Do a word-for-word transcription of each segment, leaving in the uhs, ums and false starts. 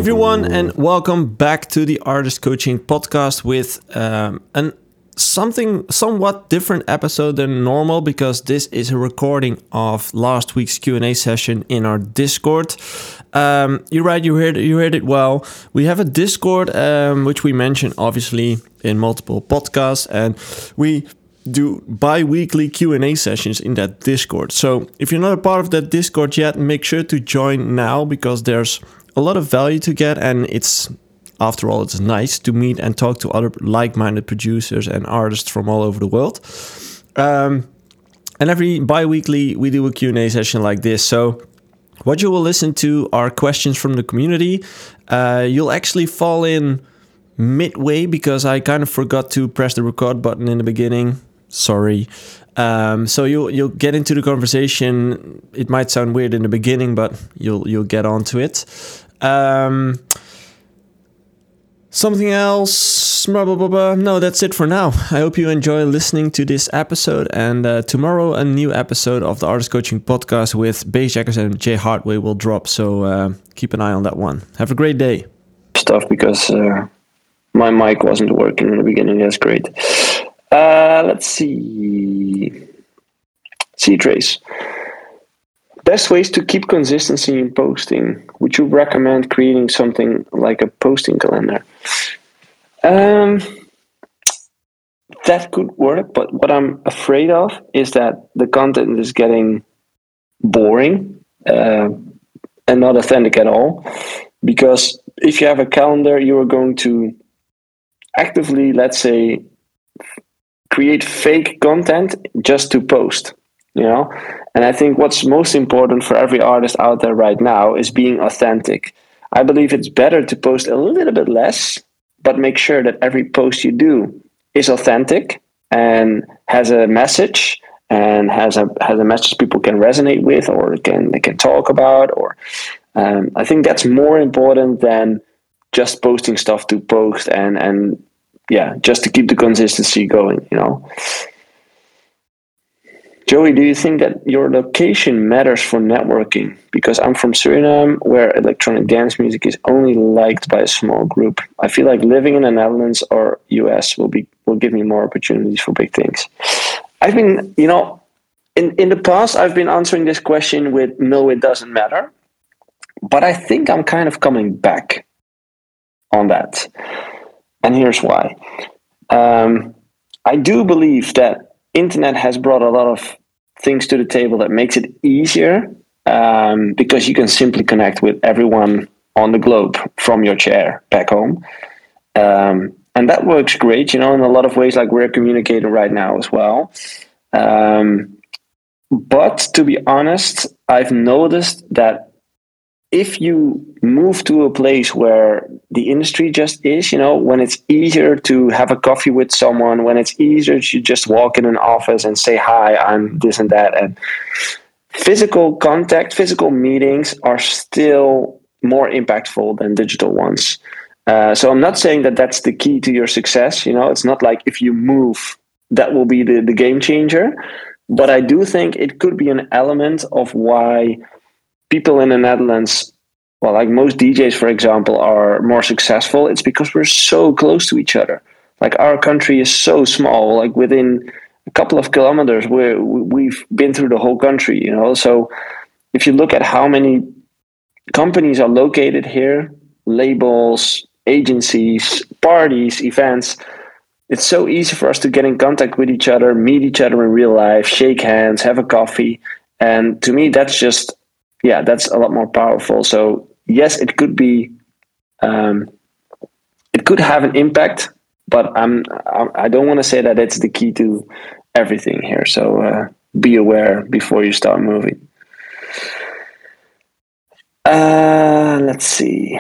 everyone, and welcome back to the Artist Coaching Podcast with um, an something somewhat different episode than normal, because this is a recording of last week's Q and A session in our Discord. Um, you're right, you heard you heard it well. We have a Discord, um, which we mention obviously in multiple podcasts, and we do bi-weekly Q and A sessions in that Discord. So if you're not a part of that Discord yet, make sure to join now, because there's a lot of value to get, and it's, after all, it's nice to meet and talk to other like-minded producers and artists from all over the world. Um, and every bi-weekly we do a Q and A session like this. So what you will listen to are questions from the community. Uh, you'll actually fall in midway, because I kind of forgot to press the record button in the beginning. Sorry. Um, so you'll you'll get into the conversation. It might sound weird in the beginning, but you'll you'll get onto it. Um, something else? Blah, blah, blah, blah. No, that's it for now. I hope you enjoy listening to this episode. And uh, tomorrow, a new episode of the Artist Coaching Podcast with Bassjackers and Jay Hardway will drop. So uh, keep an eye on that one. Have a great day. Stuff because uh, my mic wasn't working in the beginning. That's great. Uh, let's see. C-Trace. Best ways to keep consistency in posting. Would you recommend creating something like a posting calendar? Um, that could work, but what I'm afraid of is that the content is getting boring uh, and not authentic at all. Because if you have a calendar, you are going to actively, let's say, create fake content just to post. You know, and I think what's most important for every artist out there right now is being authentic. I believe it's better to post a little bit less, but make sure that every post you do is authentic and has a message and has a has a message people can resonate with, or can they can talk about. Or um, I think that's more important than just posting stuff to post and and yeah, just to keep the consistency going. You know. Joey, do you think that your location matters for networking? Because I'm from Suriname, where electronic dance music is only liked by a small group. I feel like living in the Netherlands or U S will be will give me more opportunities for big things. I've been, you know, in, in the past, I've been answering this question with no, it doesn't matter. But I think I'm kind of coming back on that. And here's why. Um, I do believe that internet has brought a lot of things to the table that makes it easier, um, because you can simply connect with everyone on the globe from your chair back home. Um, and that works great, you know, in a lot of ways, like we're communicating right now as well. Um, but to be honest, I've noticed that if you move to a place where the industry just is, you know, when it's easier to have a coffee with someone, when it's easier to just walk in an office and say, hi, I'm this and that. And physical contact, physical meetings are still more impactful than digital ones. Uh, so I'm not saying that that's the key to your success. You know, it's not like if you move, that will be the, the game changer. But I do think it could be an element of why people in the Netherlands, well, like most D Js, for example, are more successful. It's because we're so close to each other. Like our country is so small. Like within a couple of kilometers, we're, we've been through the whole country. You know, so if you look at how many companies are located here, labels, agencies, parties, events, it's so easy for us to get in contact with each other, meet each other in real life, shake hands, have a coffee, and to me, that's just yeah, that's a lot more powerful. So yes, it could be, um, it could have an impact, but I'm, I don't want to say that it's the key to everything here. So uh, be aware before you start moving. Uh, let's see.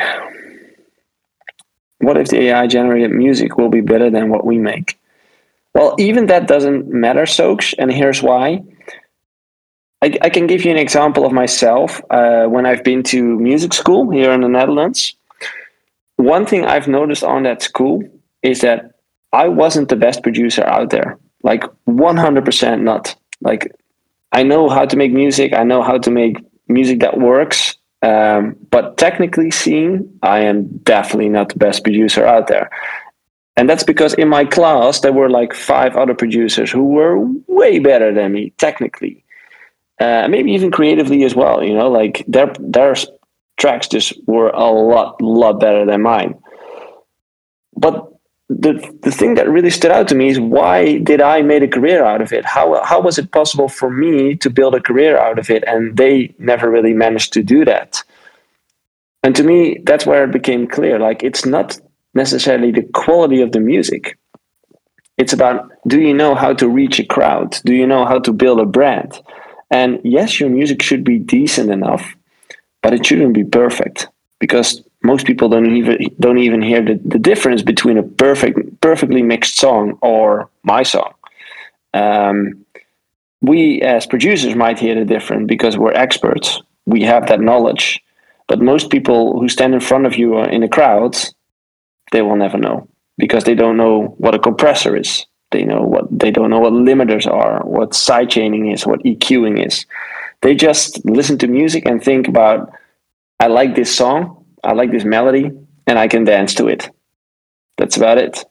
What if the A I generated music will be better than what we make? Well, even that doesn't matter, Soaks, and here's why. I, I can give you an example of myself. Uh, when I've been to music school here in the Netherlands, one thing I've noticed on that school is that I wasn't the best producer out there. Like one hundred percent not. Like I know how to make music. I know how to make music that works. Um, but technically seen, I am definitely not the best producer out there. And that's because in my class, there were like five other producers who were way better than me technically. Uh, maybe even creatively as well, you know, like their, their tracks just were a lot, lot better than mine. But the the thing that really stood out to me is, why did I make a career out of it? How how was it possible for me to build a career out of it, and they never really managed to do that? And to me, that's where it became clear. Like, it's not necessarily the quality of the music. It's about, do you know how to reach a crowd? Do you know how to build a brand? And yes, your music should be decent enough, but it shouldn't be perfect, because most people don't even don't even hear the, the difference between a perfect perfectly mixed song or my song. Um, we as producers might hear the difference because we're experts. We have that knowledge, but most people who stand in front of you in a crowd, they will never know, because they don't know what a compressor is. They know what they don't know what limiters are, what sidechaining is, what EQing is. They just listen to music and think about, I like this song, I like this melody, and I can dance to it. That's about it.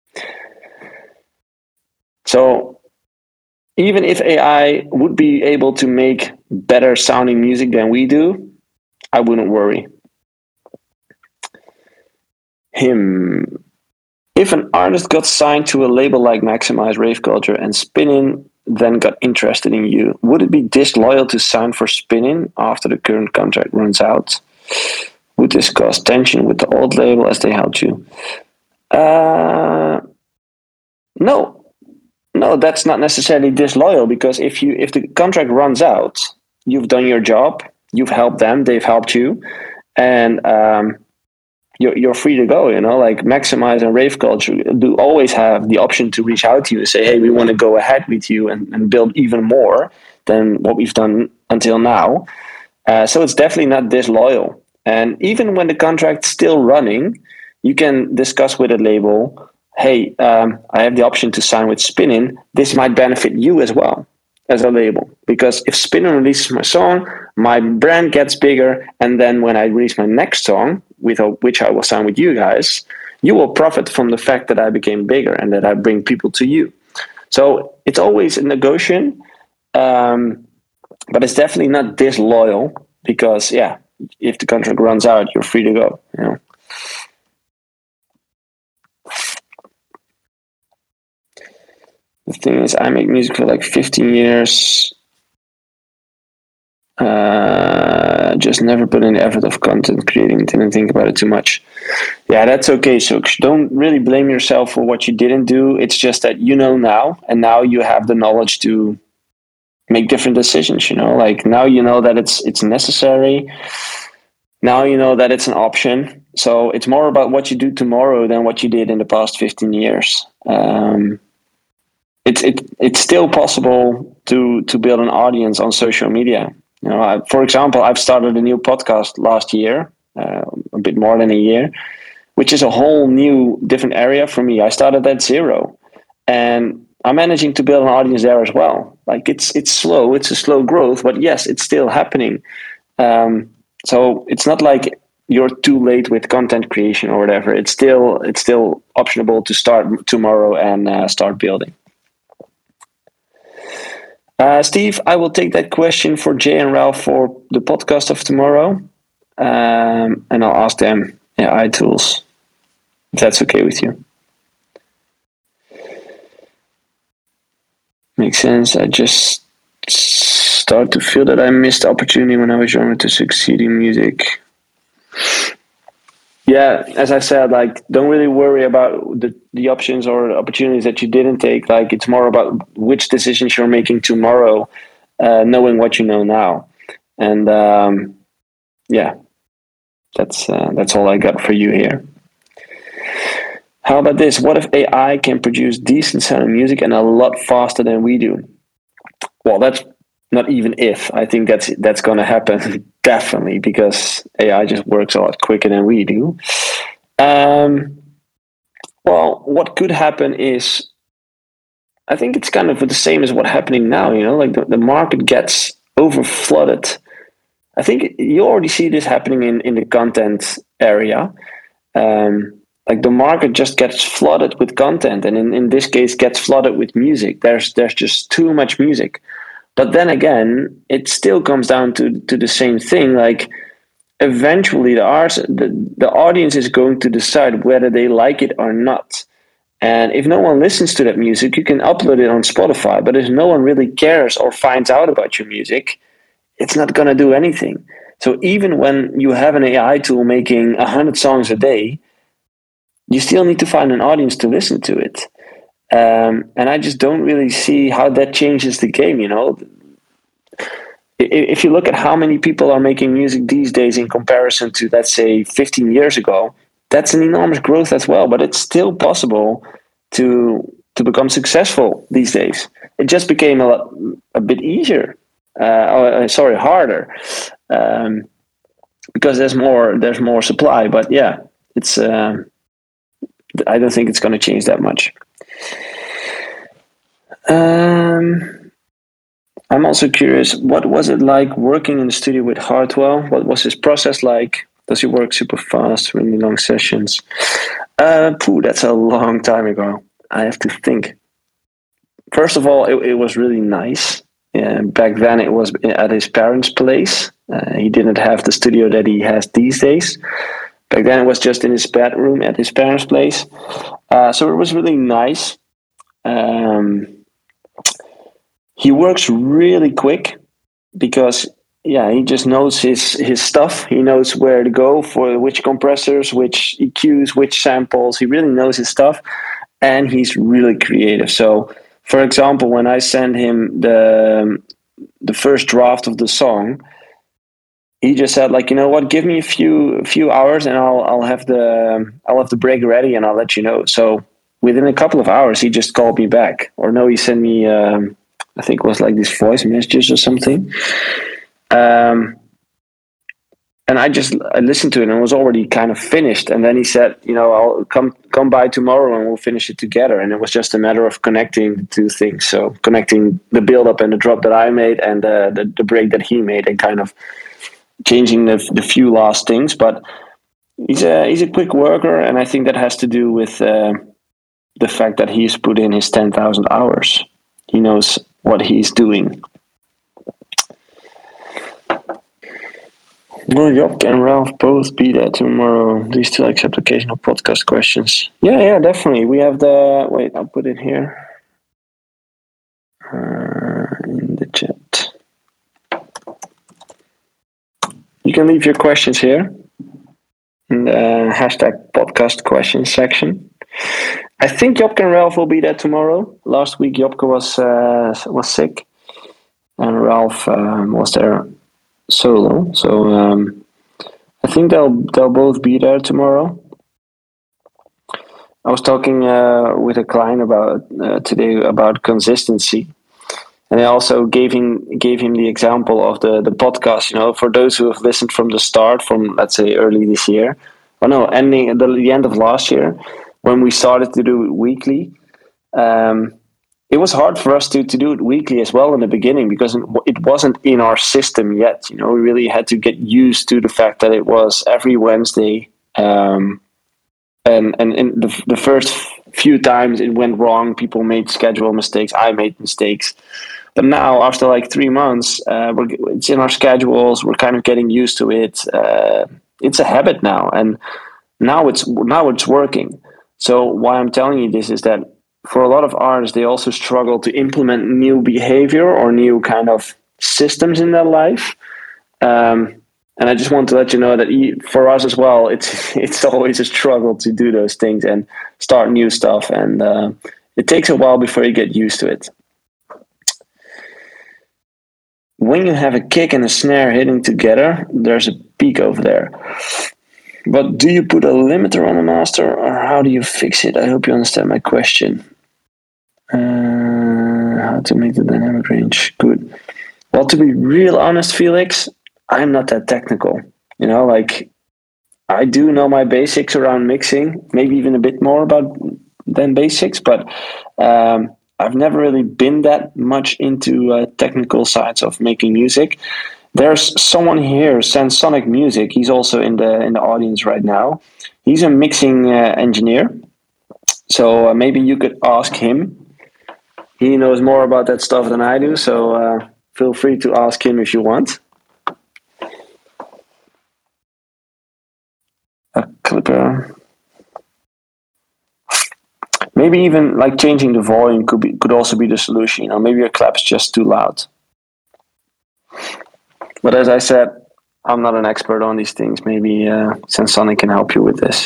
So even if A I would be able to make better sounding music than we do, I wouldn't worry. Him. If an artist got signed to a label like Maximize Rave Culture and Spinnin then got interested in you, would it be disloyal to sign for Spinnin after the current contract runs out? Would this cause tension with the old label as they helped you? Uh, no, no, that's not necessarily disloyal, because if you if the contract runs out, you've done your job, you've helped them, they've helped you, and um, you're you're free to go. You know, like Maximize and Rave Culture do always have the option to reach out to you and say, "Hey, we want to go ahead with you and, and build even more than what we've done until now." Uh, so it's definitely not disloyal. And even when the contract's still running, you can discuss with a label, hey, um, I have the option to sign with Spinnin. This might benefit you as well as a label. Because if Spinnin releases my song, my brand gets bigger. And then when I release my next song, with a, which I will sign with you guys, you will profit from the fact that I became bigger and that I bring people to you. So it's always a negotiation. Um, but it's definitely not disloyal, because yeah, if the contract runs out, you're free to go. You know. The thing is, I make music for like fifteen years. Uh, just never put in the effort of content creating. Didn't think about it too much. Yeah, that's okay. So don't really blame yourself for what you didn't do. It's just that you know now, and now you have the knowledge to make different decisions. You know, like now you know that it's it's necessary. Now you know that it's an option. So it's more about what you do tomorrow than what you did in the past fifteen years. Um, it's it, it's still possible to to build an audience on social media. You know, I, for example, I've started a new podcast last year, uh, a bit more than a year, which is a whole new different area for me. I started at zero, and I'm managing to build an audience there as well. Like it's it's slow, it's a slow growth, but yes, it's still happening. Um, so it's not like you're too late with content creation or whatever. It's still it's still optionable to start tomorrow and uh, start building. Uh, Steve, I will take that question for Jay and Ralph for the podcast of tomorrow, um, and I'll ask them yeah, iTools, if that's okay with you. Makes sense. I just start to feel that I missed the opportunity when I was younger to succeed in music. Yeah, as I said, like don't really worry about the, the options or opportunities that you didn't take. Like it's more about which decisions you're making tomorrow, uh, knowing what you know now. And um, yeah, that's uh, that's all I got for you here. How about this? What if A I can produce decent sounding music and a lot faster than we do? Well, that's not even if. I think that's that's going to happen definitely, because A I just works a lot quicker than we do. Um, well, what could happen is, I think it's kind of the same as what's happening now. You know, like the, the market gets over flooded I think you already see this happening in, in the content area. Um, like the market just gets flooded with content, and in, in this case, gets flooded with music. There's there's just too much music. But then again, it still comes down to to the same thing. Like eventually, the art, the, the audience is going to decide whether they like it or not. And if no one listens to that music, you can upload it on Spotify. But if no one really cares or finds out about your music, it's not going to do anything. So even when you have an A I tool making one hundred songs a day, you still need to find an audience to listen to it. Um, and I just don't really see how that changes the game, you know? If you look at how many people are making music these days in comparison to, let's say, fifteen years ago, that's an enormous growth as well. But it's still possible to to become successful these days. It just became a, lot, a bit easier. Uh, sorry, harder, um, because there's more there's more supply. But yeah, it's. Uh, I don't think it's going to change that much. Um. I'm also curious, what was it like working in the studio with Hartwell? What was his process like? Does he work super fast, really long sessions? Uh, pooh, that's a long time ago. I have to think. First of all, it, it was really nice. Yeah, back then, it was at his parents' place. Uh, he didn't have the studio that he has these days. Back then, it was just in his bedroom at his parents' place. Uh, so it was really nice. Um, he works really quick because yeah, he just knows his his stuff. He knows where to go for which compressors, which E Qs, which samples. He really knows his stuff, and he's really creative. So, for example, when I send him the the first draft of the song, he just said like, you know what, give me a few a few hours, and I'll I'll have the I'll have the break ready, and I'll let you know. So within a couple of hours, he just called me back, or no, he sent me. Um, I think it was like these voice messages or something. Um, and I just I listened to it and it was already kind of finished. And then he said, you know, I'll come come by tomorrow and we'll finish it together. And it was just a matter of connecting the two things. So connecting the build up and the drop that I made and uh, the the break that he made, and kind of changing the the few last things. But he's a he's a quick worker, and I think that has to do with uh, the fact that he's put in his ten thousand hours. He knows what he's doing. Will Jock and Ralph both be there tomorrow? Do you still accept occasional podcast questions? Yeah, yeah, definitely. We have the... Wait, I'll put it here. Uh, in the chat. You can leave your questions here in the hashtag podcast questions section. I think Jopke and Ralph will be there tomorrow. Last week Jopke was uh, was sick, and Ralph um, was there solo. So um, I think they'll they'll both be there tomorrow. I was talking uh, with a client about uh, today about consistency, and I also gave him gave him the example of the the podcast. You know, for those who have listened from the start, from let's say early this year, or no, ending at the, the end of last year, when we started to do it weekly. Um, it was hard for us to, to do it weekly as well in the beginning, because it wasn't in our system yet. You know, we really had to get used to the fact that it was every Wednesday. Um, and and, and the, the first few times it went wrong, people made schedule mistakes. I made mistakes. But now, after like three months, uh, we're, it's in our schedules. We're kind of getting used to it. Uh, it's a habit now, and now it's now it's working. So why I'm telling you this is that for a lot of artists, they also struggle to implement new behavior or new kind of systems in their life. Um, and I just want to let you know that for us as well, it's it's always a struggle to do those things and start new stuff. And uh, it takes a while before you get used to it. When you have a kick and a snare hitting together, there's a peak over there. But do you put a limiter on a master, or how do you fix it? I hope you understand my question. Uh, how to make the dynamic range good? Well, to be real honest, Felix, I'm not that technical. You know, like I do know my basics around mixing, maybe even a bit more about than basics, but um, I've never really been that much into uh, technical sides of making music. There's someone here, Sensonic Music. He's also in the in the audience right now. He's a mixing uh, engineer, so uh, maybe you could ask him. He knows more about that stuff than I do, so uh, feel free to ask him if you want. A clipper. Maybe even like changing the volume could be could also be the solution. You know, maybe your clap's just too loud. But as I said, I'm not an expert on these things. Maybe uh, Sensonic can help you with this.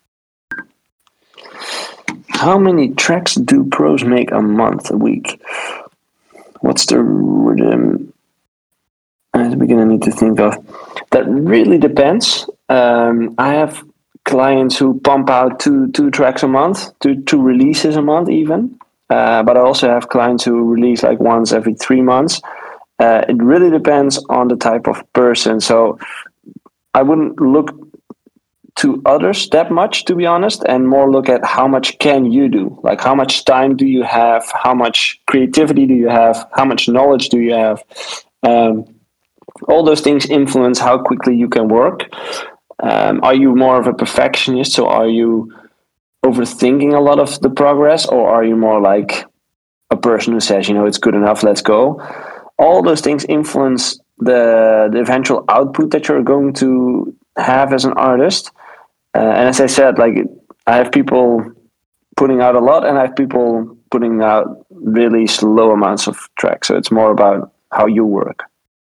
How many tracks do pros make a month, a week? What's the rhythm? At the beginning, I need to think of. That really depends. Um, I have clients who pump out two two tracks a month, two two releases a month even. Uh, but I also have clients who release like once every three months. Uh, it really depends on the type of person. So I wouldn't look to others that much, to be honest, and more look at how much can you do? Like how much time do you have? How much creativity do you have? How much knowledge do you have? Um, all those things influence how quickly you can work. Um, are you more of a perfectionist? So are you overthinking a lot of the progress, or are you more like a person who says, you know, it's good enough, let's go? All those things influence the the eventual output that you're going to have as an artist. Uh, and as I said, like I have people putting out a lot, and I have people putting out really slow amounts of tracks. So it's more about how you work.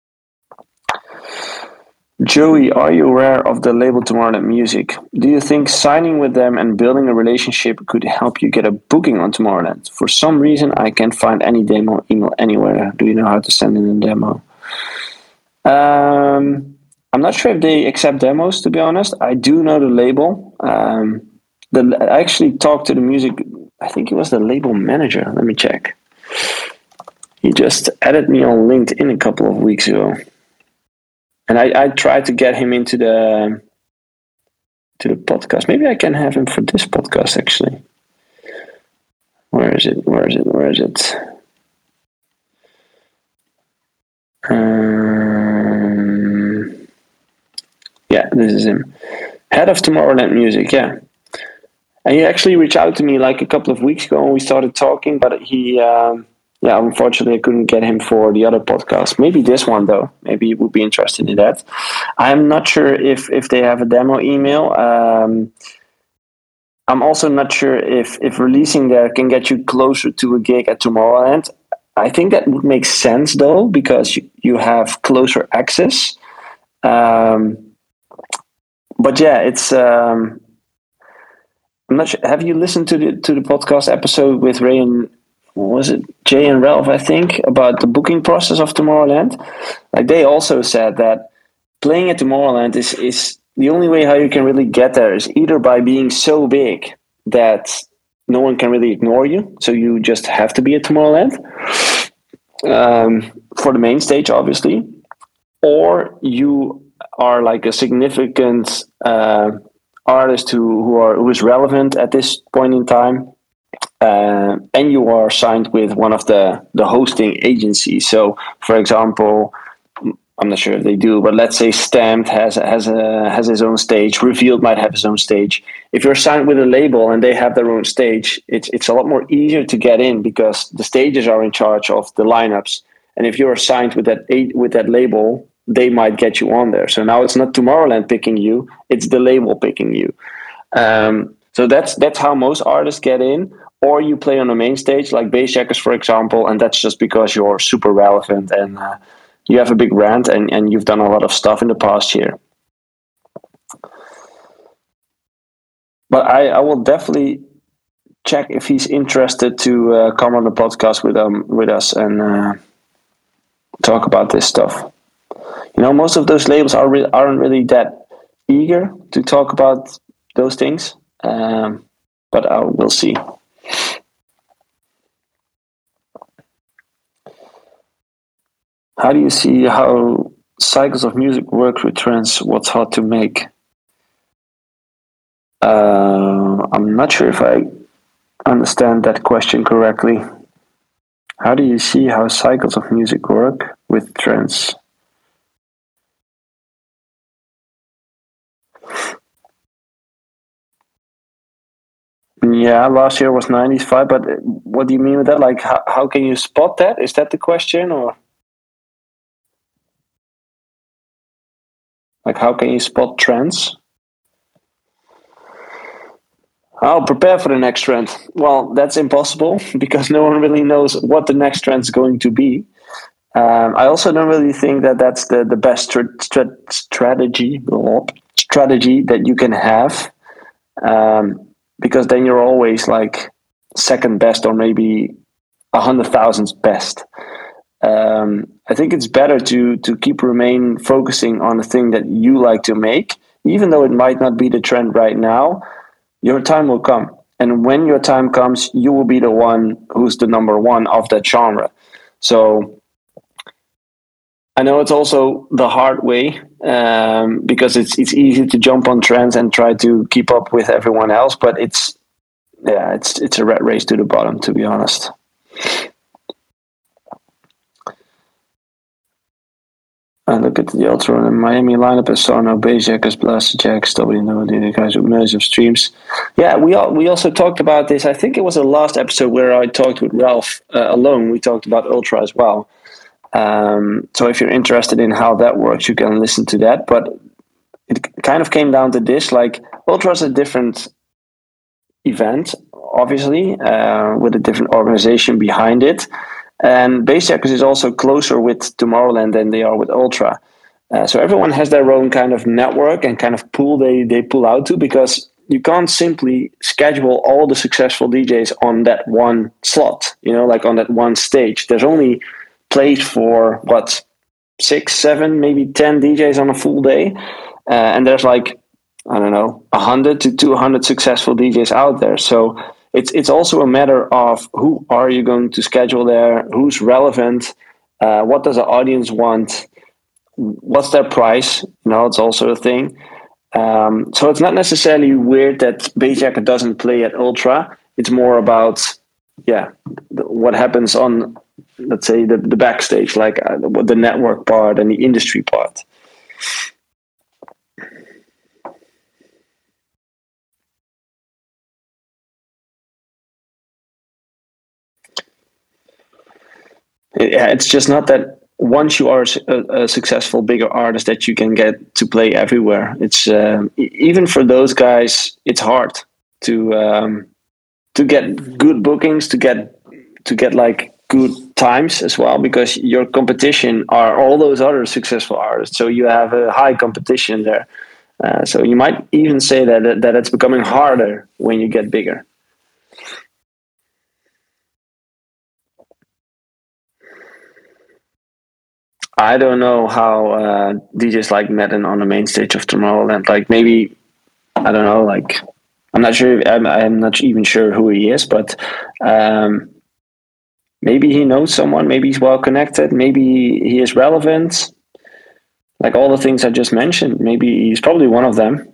Joey, are you aware of the label Tomorrowland Music? Do you think signing with them and building a relationship could help you get a booking on Tomorrowland? For some reason, I can't find any demo email anywhere. Do you know how to send in a demo? Um, I'm not sure if they accept demos, to be honest. I do know the label. Um, the, I actually talked to the music, I think it was the label manager. Let me check. He just added me on LinkedIn a couple of weeks ago. And I, I tried to get him into the to the podcast. Maybe I can have him for this podcast, actually. Where is it? Where is it? Where is it? Um, yeah, this is him. Head of Tomorrowland Music, yeah. And he actually reached out to me like a couple of weeks ago and we started talking, but he... Um, yeah, unfortunately, I couldn't get him for the other podcast. Maybe this one, though. Maybe he would be interested in that. I'm not sure if, if they have a demo email. Um, I'm also not sure if, if releasing there can get you closer to a gig at Tomorrowland. I think that would make sense, though, because you, you have closer access. Um, but yeah, it's... Um, I'm not sure. Have you listened to the to the podcast episode with Ray and... was it Jay and Ralph, I think, about the booking process of Tomorrowland? Like they also said that playing at Tomorrowland is, is the only way how you can really get there is either by being so big that no one can really ignore you. So you just have to be at Tomorrowland um, for the main stage, obviously. Or you are like a significant uh, artist who, who are who is relevant at this point in time. Uh, and you are signed with one of the, the hosting agencies. So, for example, I'm not sure if they do, but let's say Stamped has has a has his own stage. Revealed might have his own stage. If you're signed with a label and they have their own stage, it's it's a lot more easier to get in because the stages are in charge of the lineups. And if you're signed with that with that label, they might get you on there. So now it's not Tomorrowland picking you; it's the label picking you. Um, so that's that's how most artists get in. Or you play on the main stage, like Bassjackers, for example, and that's just because you're super relevant and uh, you have a big brand and, and you've done a lot of stuff in the past year. But I, I will definitely check if he's interested to uh, come on the podcast with um with us and uh, talk about this stuff. You know, most of those labels are re- aren't really that eager to talk about those things, um, but uh, we'll see. How do you see how cycles of music work with trends? What's hard to make? Uh, I'm not sure if I understand that question correctly. How do you see how cycles of music work with trends? Yeah, last year was ninety-five, but what do you mean with that? Like, how, how can you spot that? Is that the question? Or like, how can you spot trends? I'll prepare for the next trend. Well, that's impossible because no one really knows what the next trend is going to be. Um, I also don't really think that that's the, the best tra- tra- strategy strategy that you can have, um, because then you're always like second best or maybe a hundred thousandth best. Um, I think it's better to to keep remain focusing on the thing that you like to make, even though it might not be the trend right now. Your time will come, and when your time comes, you will be the one who's the number one of that genre. So I know it's also the hard way, um, because it's it's easy to jump on trends and try to keep up with everyone else, but it's yeah, it's it's a rat race to the bottom, to be honest. I look at the Ultra and Miami lineup as Sarno, Bajackers, Blaster Jacks, W No, the guys with millions of streams. Yeah, we all, we also talked about this. I think it was the last episode where I talked with Ralph uh, alone. We talked about Ultra as well. Um, so if you're interested in how that works, you can listen to that. But it kind of came down to this: like Ultra is a different event, obviously, uh, with a different organization behind it. And Basejackers is also closer with Tomorrowland than they are with Ultra. Uh, so everyone has their own kind of network and kind of pool they, they pull out to, because you can't simply schedule all the successful D Js on that one slot, you know, like on that one stage. There's only place for what, six, seven, maybe ten D Js on a full day. Uh, and there's like, I don't know, one hundred to two hundred successful D Js out there. So it's it's also a matter of who are you going to schedule there, who's relevant, uh, what does the audience want, what's their price. You know, it's also a thing. Um, so it's not necessarily weird that Bassjacker doesn't play at Ultra. It's more about, yeah, what happens on, let's say, the, the backstage, like uh, the network part and the industry part. Yeah, it's just not that once you are a, a successful bigger artist that you can get to play everywhere. It's um, e- even for those guys, it's hard to um, to get good bookings, to get to get like good times as well, because your competition are all those other successful artists. So you have a high competition there. Uh, so you might even say that that it's becoming harder when you get bigger. I don't know how uh, D Js like Madden on the main stage of Tomorrowland. Like maybe I don't know. Like I'm not sure. I'm, I'm not even sure who he is, but um, maybe he knows someone. Maybe he's well connected. Maybe he is relevant. Like all the things I just mentioned. Maybe he's probably one of them.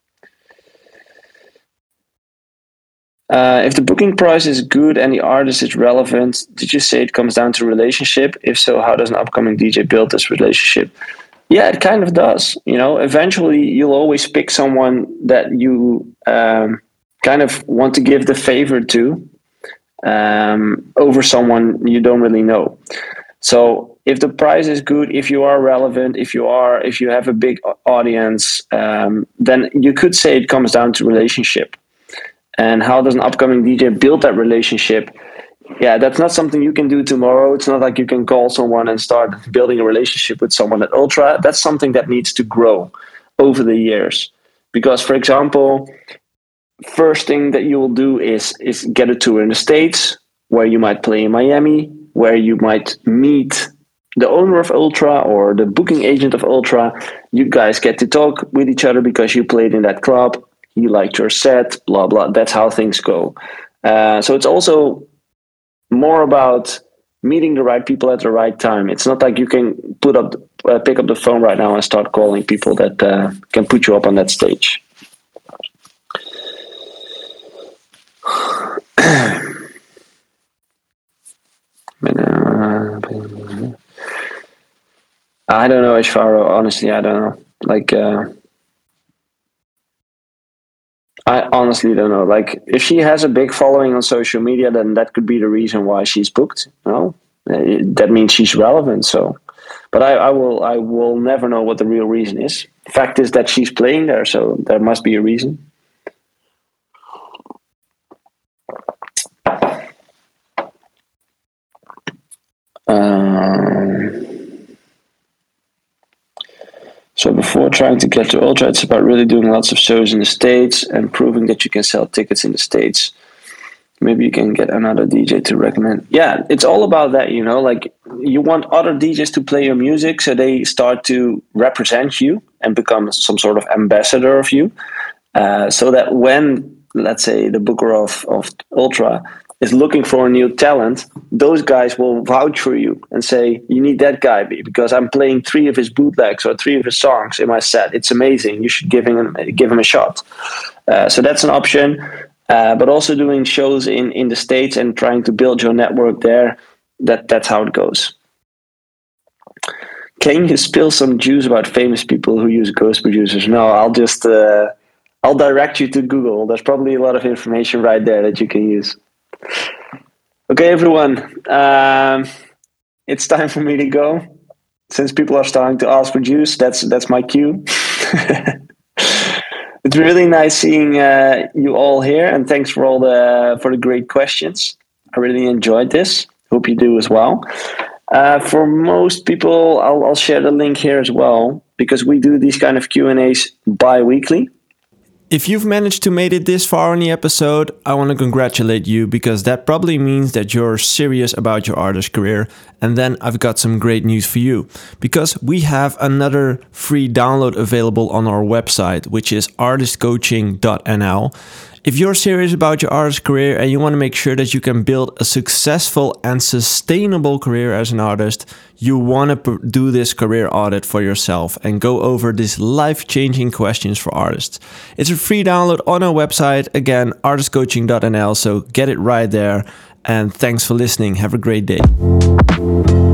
Uh, if the booking price is good and the artist is relevant, did you say it comes down to relationship? If so, how does an upcoming D J build this relationship? Yeah, it kind of does. You know, eventually you'll always pick someone that you um, kind of want to give the favor to, um, over someone you don't really know. So if the price is good, if you are relevant, if you are, if you have a big audience, um, then you could say it comes down to relationship. And how does an upcoming D J build that relationship? Yeah, that's not something you can do tomorrow. It's not like you can call someone and start building a relationship with someone at Ultra. That's something that needs to grow over the years. Because, for example, first thing that you will do is is get a tour in the States, where you might play in Miami, where you might meet the owner of Ultra or the booking agent of Ultra. You guys get to talk with each other because you played in that club. He liked your set, blah blah. That's how things go. Uh, so it's also more about meeting the right people at the right time. It's not like you can put up, uh, pick up the phone right now and start calling people that uh, can put you up on that stage. I don't know, Ishvaro. Honestly, I don't know. Like, uh, I honestly don't know. Like, if she has a big following on social media, then that could be the reason why she's booked. No, Uh, that means she's relevant. So, but I, I will, I will never know what the real reason is. Fact is that she's playing there, so there must be a reason. Um, so before trying to get to Ultra, it's about really doing lots of shows in the States and proving that you can sell tickets in the States. Maybe you can get another D J to recommend. Yeah, it's all about that, you know, like you want other D Js to play your music so they start to represent you and become some sort of ambassador of you. Uh, so that when, let's say, the booker of, of Ultra is looking for a new talent, those guys will vouch for you and say, you need that guy because I'm playing three of his bootlegs or three of his songs in my set. It's amazing. You should give him, give him a shot. Uh, so that's an option. Uh, but also doing shows in, in the States and trying to build your network there. That that's how it goes. Can you spill some juice about famous people who use ghost producers? No, I'll just uh, I'll direct you to Google. There's probably a lot of information right there that you can use. Okay, everyone, um, it's time for me to go. Since people are starting to ask for juice, that's that's my cue. It's really nice seeing uh, you all here, and thanks for all the for the great questions. I really enjoyed this. Hope you do as well. Uh, for most people, I'll, I'll share the link here as well because we do these kind of Q and A's bi-weekly. If you've managed to made it this far in the episode, I want to congratulate you because that probably means that you're serious about your artist career. And then I've got some great news for you because we have another free download available on our website, which is artist coaching dot n l. If you're serious about your artist career and you want to make sure that you can build a successful and sustainable career as an artist, you want to do this career audit for yourself and go over these life-changing questions for artists. It's a free download on our website, again, artist coaching dot n l, so get it right there. And thanks for listening. Have a great day.